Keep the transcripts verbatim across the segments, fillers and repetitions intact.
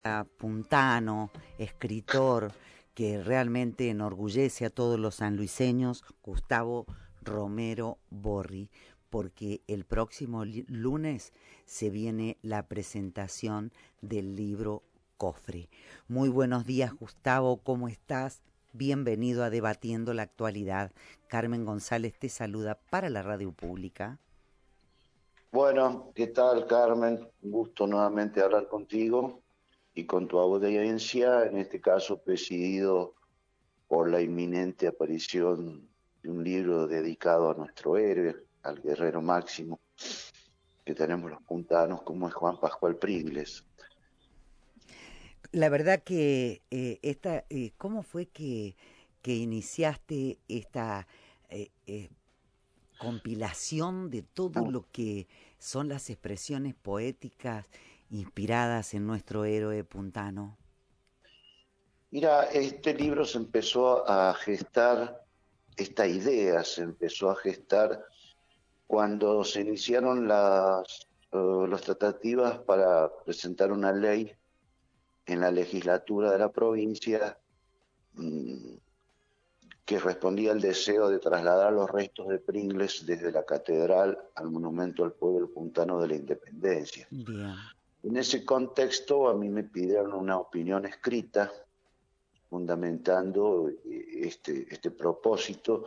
puntano, escritor que realmente enorgullece a todos los sanluiseños, Gustavo Romero Borri, porque el próximo lunes se viene la presentación del libro Cofre. Muy buenos días, Gustavo, ¿cómo estás? Bienvenido a Debatiendo la Actualidad. Carmen González te saluda para la radio pública. Bueno, ¿qué tal, Carmen? Un gusto nuevamente hablar contigo y con tu audiencia, en este caso presidido por la inminente aparición de un libro dedicado a nuestro héroe, al guerrero máximo que tenemos los puntanos, como es Juan Pascual Pringles. La verdad que eh, esta, eh, ¿cómo fue que, que iniciaste esta eh, eh, compilación de todo lo que son las expresiones poéticas inspiradas en nuestro héroe puntano? Mira, este libro se empezó a gestar, esta idea se empezó a gestar cuando se iniciaron las, uh, las tratativas para presentar una ley en la legislatura de la provincia mmm, que respondía al deseo de trasladar los restos de Pringles desde la catedral al monumento al pueblo puntano de la Independencia. Bien. En ese contexto a mí me pidieron una opinión escrita fundamentando este, este propósito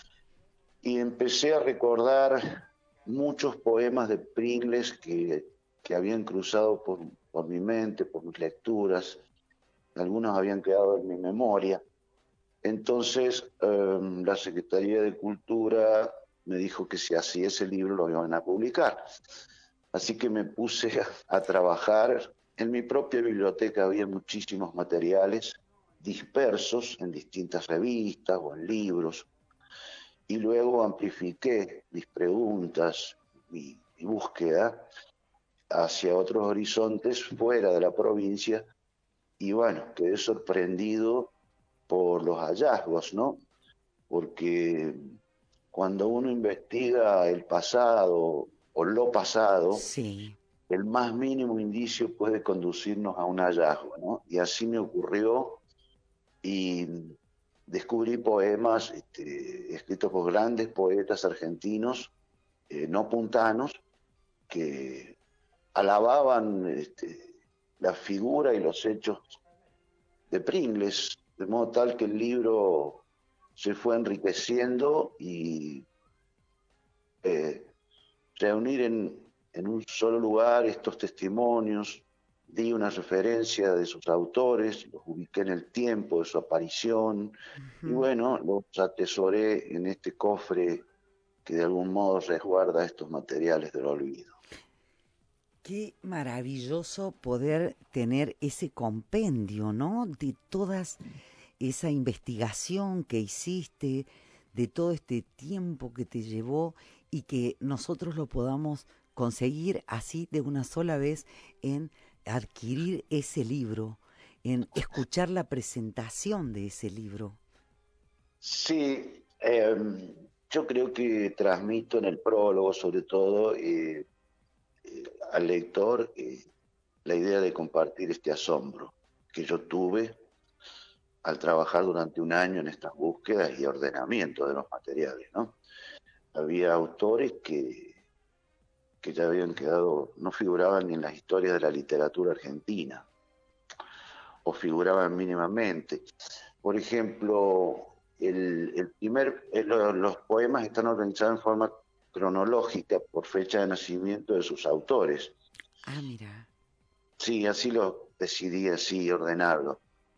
y empecé a recordar muchos poemas de Pringles que, que habían cruzado por, por mi mente, por mis lecturas, algunos habían quedado en mi memoria. Entonces, eh, la Secretaría de Cultura me dijo que si hacía ese libro lo iban a publicar. Así que me puse a, a trabajar. En mi propia biblioteca había muchísimos materiales dispersos en distintas revistas o en libros. Y luego amplifiqué mis preguntas, mi, mi búsqueda hacia otros horizontes fuera de la provincia. Y bueno, quedé sorprendido por los hallazgos, ¿no? Porque cuando uno investiga el pasado o lo pasado, Sí. el más mínimo indicio puede conducirnos a un hallazgo, ¿no? Y así me ocurrió y descubrí poemas este, escritos por grandes poetas argentinos, eh, no puntanos, que alababan este, la figura y los hechos de Pringles, de modo tal que el libro se fue enriqueciendo y eh, reunir en, en un solo lugar estos testimonios, di una referencia de sus autores, los ubiqué en el tiempo de su aparición y Uh-huh. bueno, los atesoré en este cofre que de algún modo resguarda estos materiales del olvido. Qué maravilloso poder tener ese compendio, ¿no? De todas esa investigación que hiciste, de todo este tiempo que te llevó y que nosotros lo podamos conseguir así de una sola vez en adquirir ese libro, en escuchar la presentación de ese libro. Sí, eh, yo creo que transmito en el prólogo sobre todo eh, eh, al lector eh, la idea de compartir este asombro que yo tuve al trabajar durante un año en estas búsquedas y ordenamiento de los materiales, ¿no? Había autores que, que ya habían quedado, no figuraban ni en las historias de la literatura argentina, o figuraban mínimamente. Por ejemplo, el, el primer, el, los poemas están organizados en forma cronológica por fecha de nacimiento de sus autores. Ah, mira. Sí, así lo decidí, así ordenarlo.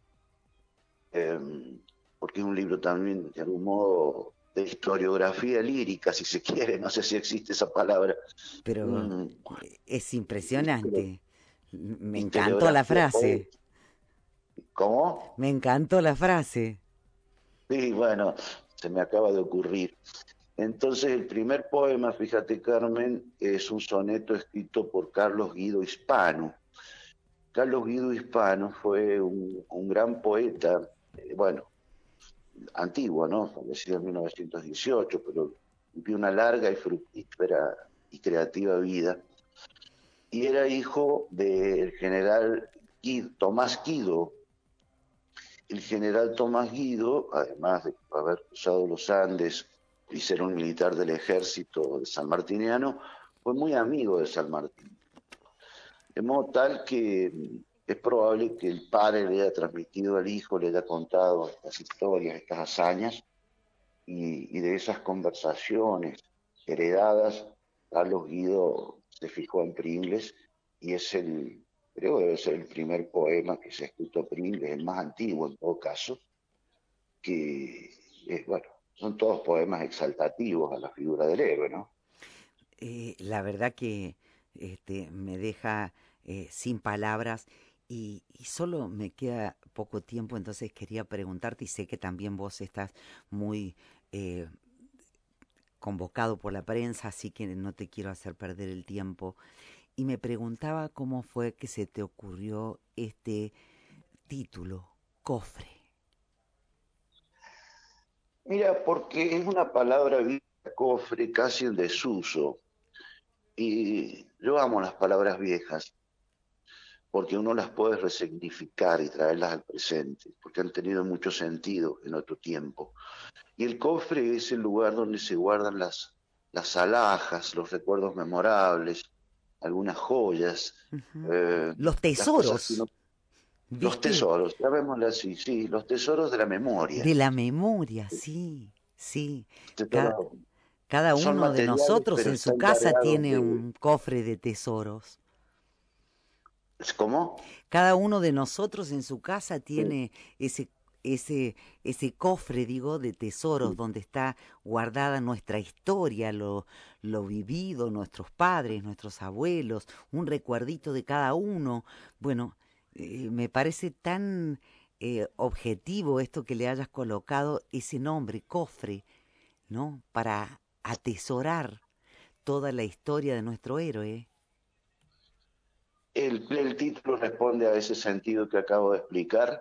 Eh, porque es un libro también, de algún modo, de historiografía lírica, si se quiere, no sé si existe esa palabra. Pero Un, es impresionante. Me encantó la historiografía frase. poética. ¿Cómo? Me encantó la frase. Sí, bueno, se me acaba de ocurrir. Entonces, el primer poema, fíjate, Carmen, es un soneto escrito por Carlos Guido Hispano. Carlos Guido Hispano fue un, un gran poeta, eh, bueno, antiguo, ¿no? Fallecido en mil novecientos dieciocho, pero vivió una larga y fructífera y creativa vida. Y era hijo del general Guido, Tomás Guido. El general Tomás Guido, además de haber cruzado los Andes y ser un militar del ejército de sanmartiniano, fue muy amigo de San Martín. De modo tal que es probable que el padre le haya transmitido al hijo, le haya contado estas historias, estas hazañas, y, y de esas conversaciones heredadas, Carlos Guido se fijó en Pringles y es el, creo que debe ser el primer poema que se ha escrito Pringles, el más antiguo en todo caso, que es, bueno, son todos poemas exaltativos a la figura del héroe, ¿no? Eh, la verdad que este, me deja eh, sin palabras y, y solo me queda poco tiempo, entonces quería preguntarte, y sé que también vos estás muy eh, convocado por la prensa, así que no te quiero hacer perder el tiempo. Y me preguntaba cómo fue que se te ocurrió este título, Cofre. Mira, porque es una palabra vieja, cofre, casi en desuso, y yo amo las palabras viejas, porque uno las puede resignificar y traerlas al presente, porque han tenido mucho sentido en otro tiempo. Y el cofre es el lugar donde se guardan las, las alhajas, los recuerdos memorables, algunas joyas, Ujú. eh, Los las cosas que tesoros, uno... Los ¿viste? tesoros, llamémosle así, sí, los tesoros de la memoria. De la memoria, sí, sí. Ca- Tesoros cada son uno de materiales, nosotros pero en su están casa cargados tiene de... un cofre de tesoros. ¿Cómo? Cada uno de nosotros en su casa Sí, tiene ese, ese, ese cofre, digo, de tesoros sí. donde está guardada nuestra historia, lo, lo vivido, nuestros padres, nuestros abuelos, un recuerdito de cada uno. Bueno, eh, me parece tan eh, objetivo esto que le hayas colocado ese nombre, cofre, ¿no? Para atesorar toda la historia de nuestro héroe. El, el título responde a ese sentido que acabo de explicar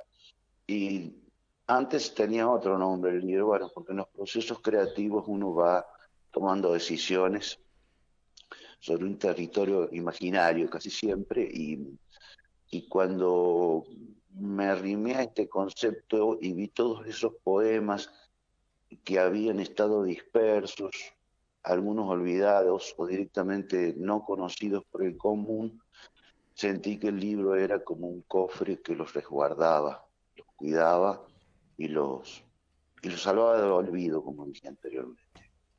y antes tenía otro nombre el libro, bueno, porque en los procesos creativos uno va tomando decisiones sobre un territorio imaginario casi siempre y, y cuando me arrimé a este concepto y vi todos esos poemas que habían estado dispersos, algunos olvidados o directamente no conocidos por el común, sentí que el libro era como un cofre que los resguardaba, los cuidaba y los, y los salvaba del olvido, como dije anteriormente.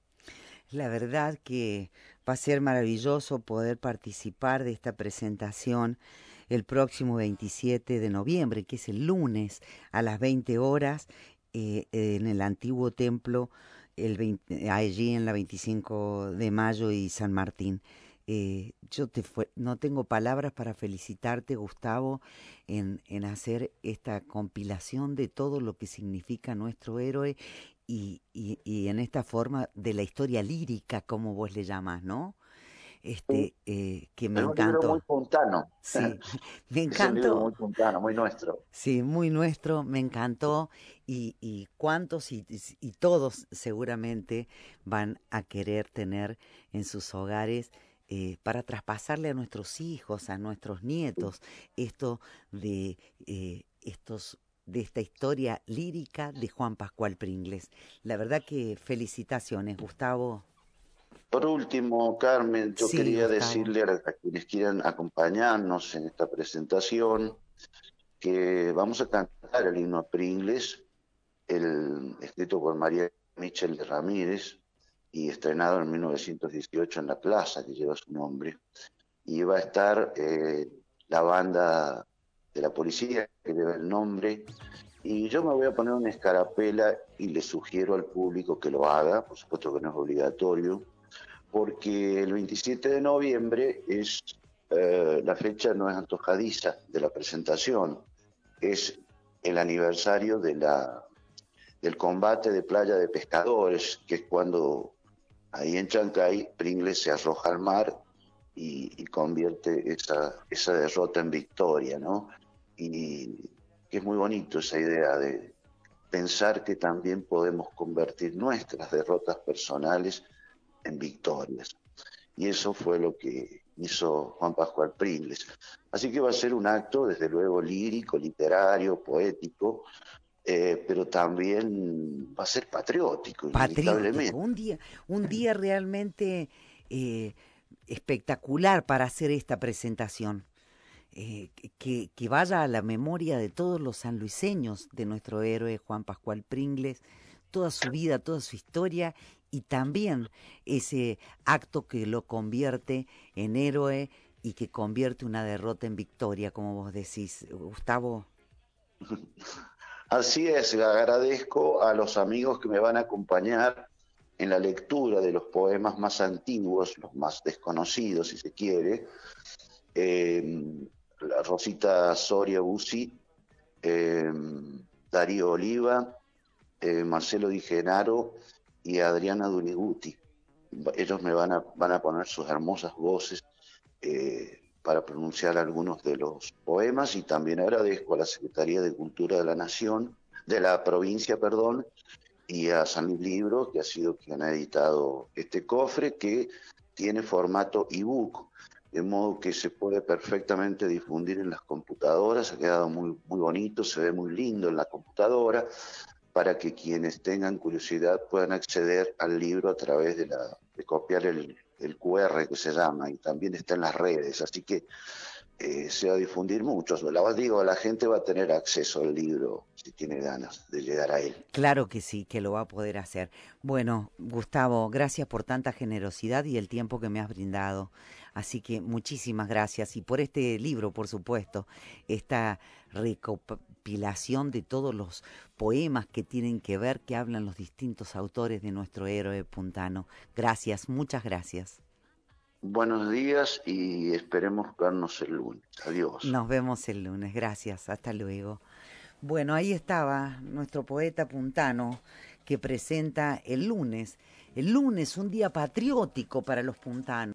La verdad que va a ser maravilloso poder participar de esta presentación el próximo veintisiete de noviembre, que es el lunes a las veinte horas, eh, en el antiguo templo, el veinte, allí en la veinticinco de mayo y San Martín. Eh, yo te fue, no tengo palabras para felicitarte, Gustavo, en, en hacer esta compilación de todo lo que significa nuestro héroe y, y, y en esta forma de la historia lírica, como vos le llamás, ¿no? Sí, Este, eh, que me es un libro muy encantó. puntano, Sí, me es un libro encantó. muy puntano, muy nuestro. Sí, muy nuestro, me encantó y, y cuántos y, y todos seguramente van a querer tener en sus hogares eh, para traspasarle a nuestros hijos, a nuestros nietos, esto de eh, estos de esta historia lírica de Juan Pascual Pringles. La verdad que felicitaciones, Gustavo. Por último, Carmen, yo Sí, quería Gustavo. decirle a, a quienes quieran acompañarnos en esta presentación que vamos a cantar el himno a Pringles, el, escrito por María Michel de Ramírez y estrenado en mil novecientos dieciocho en la plaza que lleva su nombre. Y va a estar eh, la banda de la policía que lleva el nombre. Y yo me voy a poner una escarapela y le sugiero al público que lo haga, por supuesto que no es obligatorio, porque el veintisiete de noviembre es eh, la fecha no es antojadiza de la presentación, es el aniversario de la, del combate de playa de pescadores, que es cuando ahí en Chancay Pringles se arroja al mar y, y convierte esa, esa derrota en victoria, ¿no? Y que es muy bonito esa idea de pensar que también podemos convertir nuestras derrotas personales en victorias. Y eso fue lo que hizo Juan Pascual Pringles. Así que va a ser un acto, desde luego, lírico, literario, poético, eh, pero también va a ser patriótico, Patriótico, inevitablemente. un día, un día realmente eh, espectacular para hacer esta presentación. Eh, que, que vaya a la memoria de todos los sanluiseños de nuestro héroe Juan Pascual Pringles, toda su vida, toda su historia y también ese acto que lo convierte en héroe y que convierte una derrota en victoria, como vos decís, Gustavo. Así es, agradezco a los amigos que me van a acompañar en la lectura de los poemas más antiguos, los más desconocidos, si se quiere. Eh, Rosita Soria Busi, eh, Darío Oliva, eh, Marcelo Di Genaro y Adriana Duniguti. Ellos me van a, van a poner sus hermosas voces eh, para pronunciar algunos de los poemas, y también agradezco a la Secretaría de Cultura de la Nación, de la provincia, perdón, y a San Luis Libros, que ha sido quien ha editado este cofre, que tiene formato ebook, de modo que se puede perfectamente difundir en las computadoras. Ha quedado muy, muy bonito, se ve muy lindo en la computadora, para que quienes tengan curiosidad puedan acceder al libro a través de, la, de copiar el, el Q R que se llama, y también está en las redes, así que eh, se va a difundir mucho. La, digo, la gente va a tener acceso al libro si tiene ganas de llegar a él. Claro que sí, que lo va a poder hacer. Bueno, Gustavo, gracias por tanta generosidad y el tiempo que me has brindado. Así que muchísimas gracias. Y por este libro, por supuesto, esta recopilación de todos los poemas que tienen que ver, que hablan los distintos autores de nuestro héroe puntano. Gracias, muchas gracias. Buenos días y esperemos vernos el lunes. Adiós. Nos vemos el lunes. Gracias. Hasta luego. Bueno, ahí estaba nuestro poeta puntano que presenta el lunes. El lunes, un día patriótico para los puntanos.